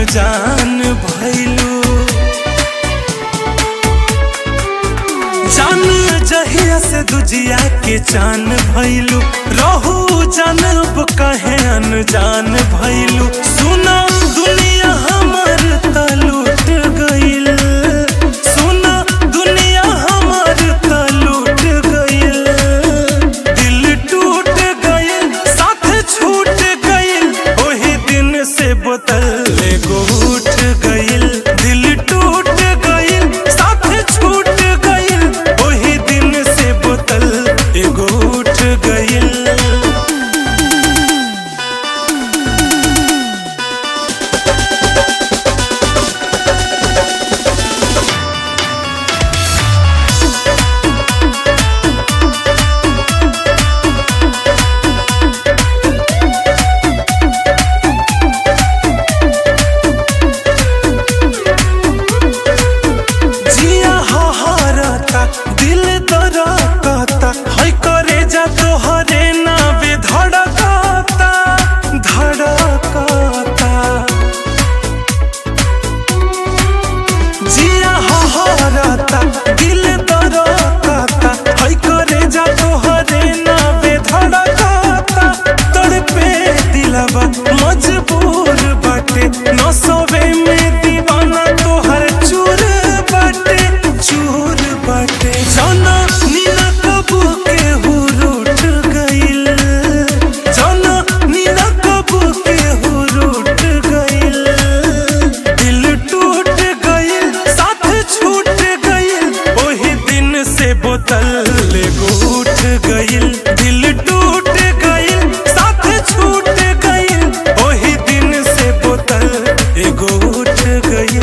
जान भइलू। जान जहिया से दुजिया के चान भइलू, रहू जानब कहे अनजान भइलू। सुना दुनिया हमर त लूट गइल, सुना दुनिया हमर त लूट गइल। दिल टूट गइल, साथ छूट गइल, ओही दिन से बोतल एगो उठ गइल। दिल टूट गइल, साथ छूट गइल, ओही दिन से बोतल एगो उठ गइल। दिल धड़कता है करे जा तोहरे नावे धड़कता धड़कता। जिया हहरता दिल धड़कता है करे जा तोहरे नावे धड़कता। तड़पे दिलवा मजबूर बाटे, न सोवे में दीवाना तोहर चूर बाटे चूर बाटे। जाना नीना कबू के रूठ गइल, जाना नीना कबू के रूठ गइल। दिल टूट गइल, साथ छूट गइल, ओही दिन से बोतल एगो उठ गइल। दिल टूट गइल, साथ छूट गइल, ओही दिन से बोतल एगो उठ गइल।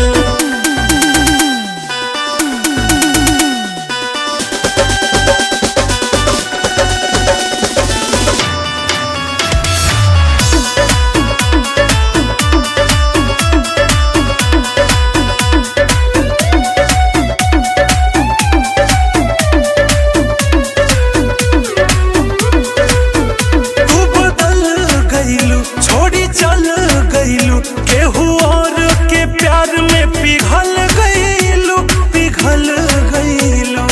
छोड़ी चल गइलू, केहू और के प्यार में पिघल गइलू पिघल गइलू।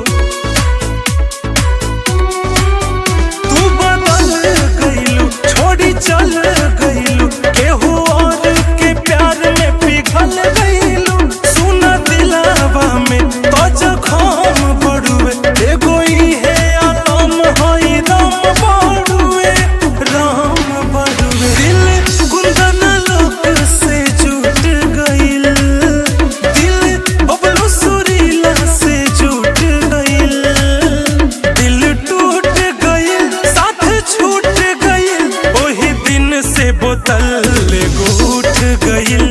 तू बदल गइलू, छोड़ी चल गइलू, केहू और के प्यार में पिघल गइलू। सुना दिलावा में तो जखम बड़ुए, एगो इहे आलम हई राम बड़ुए राम बड़ुए। दिल कुंदन लोक से जुट गइल, दिल बबलू सुरीला से जुट गइल। दिल टूट गइल, साथ छूट गइल, ओही दिन से बोतल एगो उठ गइल।